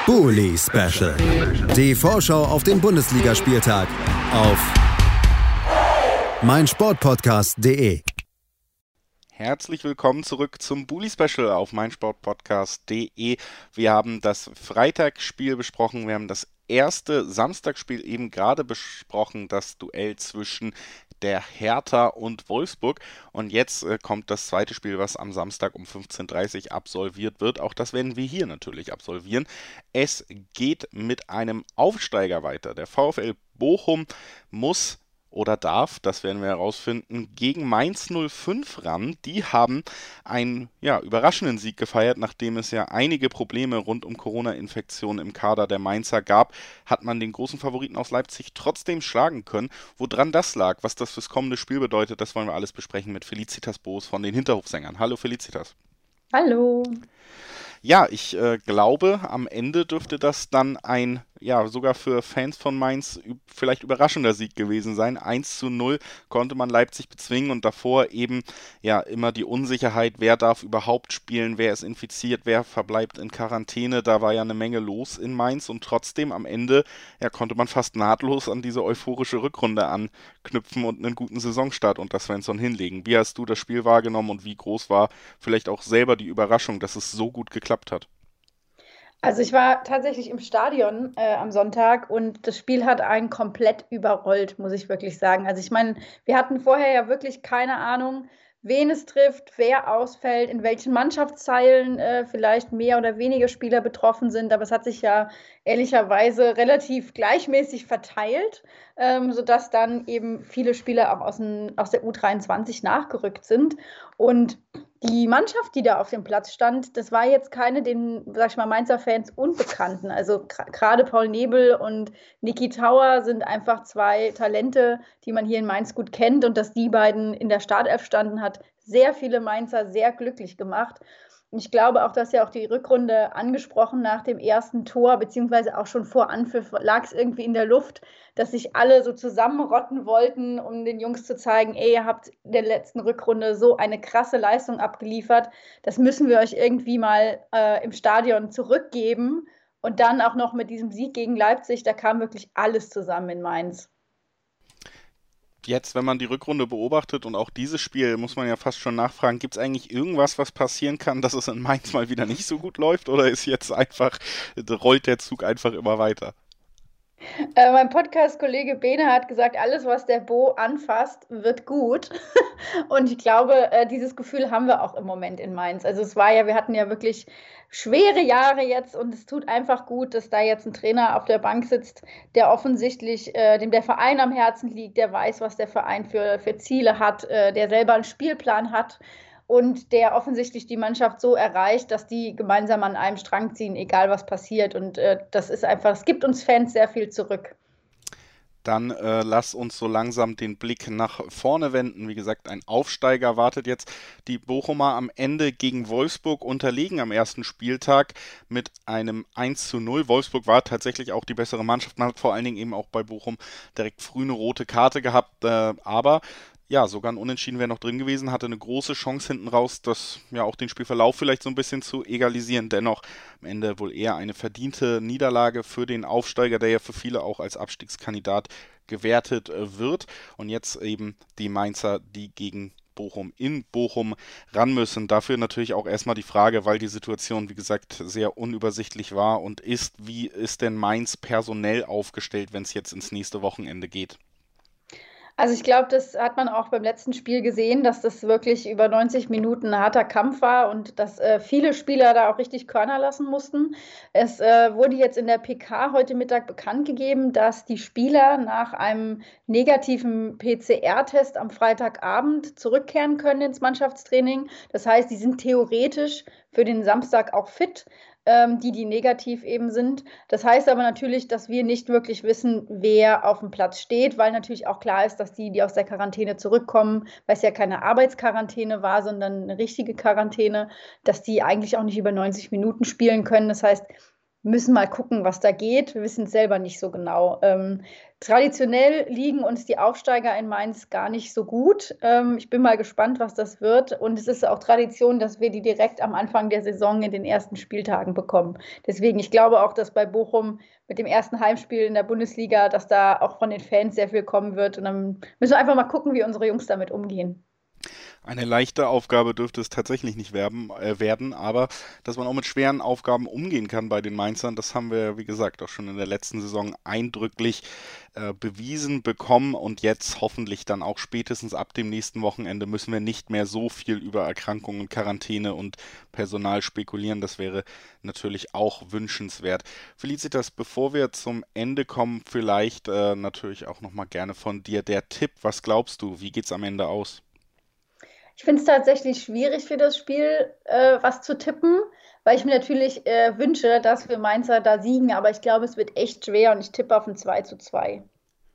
Bully Special. Die Vorschau auf den Bundesligaspieltag auf meinsportpodcast.de. Herzlich willkommen zurück zum Bully Special auf meinsportpodcast.de. Wir haben das Freitagsspiel besprochen, wir haben das erste Samstagsspiel eben gerade besprochen, das Duell zwischen der Hertha und Wolfsburg. Und jetzt kommt das zweite Spiel, was am Samstag um 15:30 Uhr absolviert wird. Auch das werden wir hier natürlich absolvieren. Es geht mit einem Aufsteiger weiter. Der VfL Bochum muss oder darf, das werden wir herausfinden, gegen Mainz 05 ran. Die haben einen überraschenden Sieg gefeiert, nachdem es ja einige Probleme rund um Corona-Infektionen im Kader der Mainzer gab, hat man den großen Favoriten aus Leipzig trotzdem schlagen können. Woran das lag, was das fürs kommende Spiel bedeutet, das wollen wir alles besprechen mit Felicitas Boos von den Hinterhofsängern. Hallo Felicitas. Hallo. Ja, ich glaube, am Ende dürfte das dann ein, sogar für Fans von Mainz vielleicht überraschender Sieg gewesen sein. 1:0 konnte man Leipzig bezwingen und davor eben immer die Unsicherheit, wer darf überhaupt spielen, wer ist infiziert, wer verbleibt in Quarantäne. Da war ja eine Menge los in Mainz und trotzdem am Ende konnte man fast nahtlos an diese euphorische Rückrunde anknüpfen und einen guten Saisonstart unter Svensson hinlegen. Wie hast du das Spiel wahrgenommen und wie groß war vielleicht auch selber die Überraschung, dass es so gut geklappt hat? Also ich war tatsächlich im Stadion am Sonntag und das Spiel hat einen komplett überrollt, muss ich wirklich sagen. Also ich meine, wir hatten vorher ja wirklich keine Ahnung, wen es trifft, wer ausfällt, in welchen Mannschaftsteilen vielleicht mehr oder weniger Spieler betroffen sind. Aber es hat sich ja ehrlicherweise relativ gleichmäßig verteilt, sodass dann eben viele Spieler auch aus der U23 nachgerückt sind. Und die Mannschaft, die da auf dem Platz stand, das war jetzt keine den, sag ich mal, Mainzer Fans Unbekannten. Also gerade Paul Nebel und Niki Tauer sind einfach zwei Talente, die man hier in Mainz gut kennt. Und dass die beiden in der Startelf standen, hat sehr viele Mainzer sehr glücklich gemacht. Und ich glaube auch, dass ja auch die Rückrunde angesprochen nach dem ersten Tor, beziehungsweise auch schon vor Anpfiff, lag es irgendwie in der Luft, dass sich alle so zusammenrotten wollten, um den Jungs zu zeigen, ey, ihr habt in der letzten Rückrunde so eine krasse Leistung abgeliefert, das müssen wir euch irgendwie mal im Stadion zurückgeben. Und dann auch noch mit diesem Sieg gegen Leipzig, da kam wirklich alles zusammen in Mainz. Jetzt, wenn man die Rückrunde beobachtet und auch dieses Spiel, muss man ja fast schon nachfragen, gibt es eigentlich irgendwas, was passieren kann, dass es in Mainz mal wieder nicht so gut läuft, oder ist jetzt einfach, rollt der Zug einfach immer weiter? Mein Podcast-Kollege Bene hat gesagt, alles, was der Bo anfasst, wird gut. Und ich glaube, dieses Gefühl haben wir auch im Moment in Mainz. Also wir hatten ja wirklich schwere Jahre jetzt und es tut einfach gut, dass da jetzt ein Trainer auf der Bank sitzt, der offensichtlich dem der Verein am Herzen liegt, der weiß, was der Verein für Ziele hat, der selber einen Spielplan hat. Und der offensichtlich die Mannschaft so erreicht, dass die gemeinsam an einem Strang ziehen, egal was passiert. Und das ist einfach, es gibt uns Fans sehr viel zurück. Dann lass uns so langsam den Blick nach vorne wenden. Wie gesagt, ein Aufsteiger wartet jetzt. Die Bochumer am Ende gegen Wolfsburg unterlegen am ersten Spieltag mit einem 1:0. Wolfsburg war tatsächlich auch die bessere Mannschaft. Man hat vor allen Dingen eben auch bei Bochum direkt früh eine rote Karte gehabt, aber sogar ein Unentschieden wäre noch drin gewesen, hatte eine große Chance hinten raus, das auch den Spielverlauf vielleicht so ein bisschen zu egalisieren. Dennoch am Ende wohl eher eine verdiente Niederlage für den Aufsteiger, der ja für viele auch als Abstiegskandidat gewertet wird. Und jetzt eben die Mainzer, die gegen Bochum in Bochum ran müssen. Dafür natürlich auch erstmal die Frage, weil die Situation, wie gesagt, sehr unübersichtlich war und ist, wie ist denn Mainz personell aufgestellt, wenn es jetzt ins nächste Wochenende geht? Also ich glaube, das hat man auch beim letzten Spiel gesehen, dass das wirklich über 90 Minuten ein harter Kampf war und dass viele Spieler da auch richtig Körner lassen mussten. Es wurde jetzt in der PK heute Mittag bekannt gegeben, dass die Spieler nach einem negativen PCR-Test am Freitagabend zurückkehren können ins Mannschaftstraining. Das heißt, die sind theoretisch für den Samstag auch fit. Die negativ eben sind. Das heißt aber natürlich, dass wir nicht wirklich wissen, wer auf dem Platz steht, weil natürlich auch klar ist, dass die aus der Quarantäne zurückkommen, weil es ja keine Arbeitsquarantäne war, sondern eine richtige Quarantäne, dass die eigentlich auch nicht über 90 Minuten spielen können. Das heißt, müssen mal gucken, was da geht. Wir wissen es selber nicht so genau. Traditionell liegen uns die Aufsteiger in Mainz gar nicht so gut. Ich bin mal gespannt, was das wird. Und es ist auch Tradition, dass wir die direkt am Anfang der Saison in den ersten Spieltagen bekommen. Deswegen, ich glaube auch, dass bei Bochum mit dem ersten Heimspiel in der Bundesliga, dass da auch von den Fans sehr viel kommen wird. Und dann müssen wir einfach mal gucken, wie unsere Jungs damit umgehen. Eine leichte Aufgabe dürfte es tatsächlich nicht werden, aber dass man auch mit schweren Aufgaben umgehen kann bei den Mainzern, das haben wir, wie gesagt, auch schon in der letzten Saison eindrücklich bewiesen bekommen und jetzt hoffentlich dann auch spätestens ab dem nächsten Wochenende müssen wir nicht mehr so viel über Erkrankungen, Quarantäne und Personal spekulieren. Das wäre natürlich auch wünschenswert. Felicitas, bevor wir zum Ende kommen, vielleicht natürlich auch nochmal gerne von dir der Tipp. Was glaubst du, wie geht's am Ende aus? Ich finde es tatsächlich schwierig für das Spiel, was zu tippen, weil ich mir natürlich wünsche, dass wir Mainzer da siegen, aber ich glaube, es wird echt schwer und ich tippe auf ein 2:2.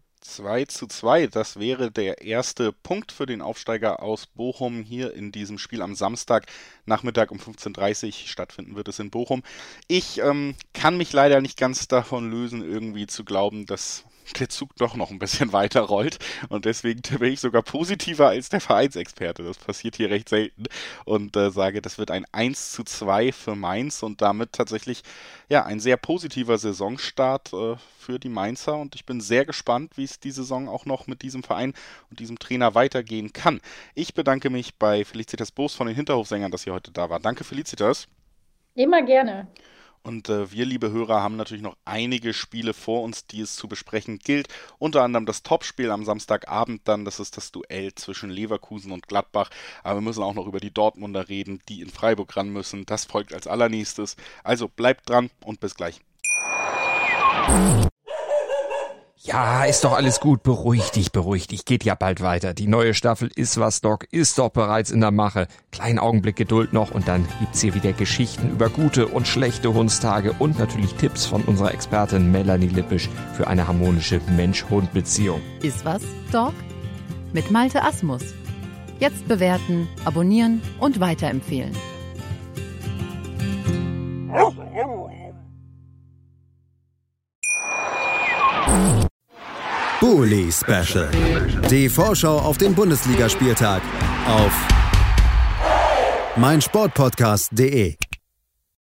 2:2, das wäre der erste Punkt für den Aufsteiger aus Bochum hier in diesem Spiel am Samstagnachmittag um 15:30 Uhr stattfinden wird es in Bochum. Ich kann mich leider nicht ganz davon lösen, irgendwie zu glauben, dass der Zug doch noch ein bisschen weiter rollt und deswegen tippe ich sogar positiver als der Vereinsexperte. Das passiert hier recht selten und sage, das wird ein 1:2 für Mainz und damit tatsächlich ja ein sehr positiver Saisonstart für die Mainzer und ich bin sehr gespannt, wie es die Saison auch noch mit diesem Verein und diesem Trainer weitergehen kann. Ich bedanke mich bei Felicitas Boos von den Hinterhofsängern, dass sie heute da war. Danke, Felicitas. Immer gerne. Und wir, liebe Hörer, haben natürlich noch einige Spiele vor uns, die es zu besprechen gilt. Unter anderem das Topspiel am Samstagabend dann, das ist das Duell zwischen Leverkusen und Gladbach. Aber wir müssen auch noch über die Dortmunder reden, die in Freiburg ran müssen. Das folgt als allernächstes. Also bleibt dran und bis gleich. Ja, ist doch alles gut. Beruhig dich. Geht ja bald weiter. Die neue Staffel Ist was, Doc ist doch bereits in der Mache. Kleinen Augenblick Geduld noch und dann gibt's hier wieder Geschichten über gute und schlechte Hundstage und natürlich Tipps von unserer Expertin Melanie Lippisch für eine harmonische Mensch-Hund-Beziehung. Ist was, Doc? Mit Malte Asmus. Jetzt bewerten, abonnieren und weiterempfehlen. Bully Special. Die Vorschau auf den Bundesligaspieltag auf meinsportpodcast.de.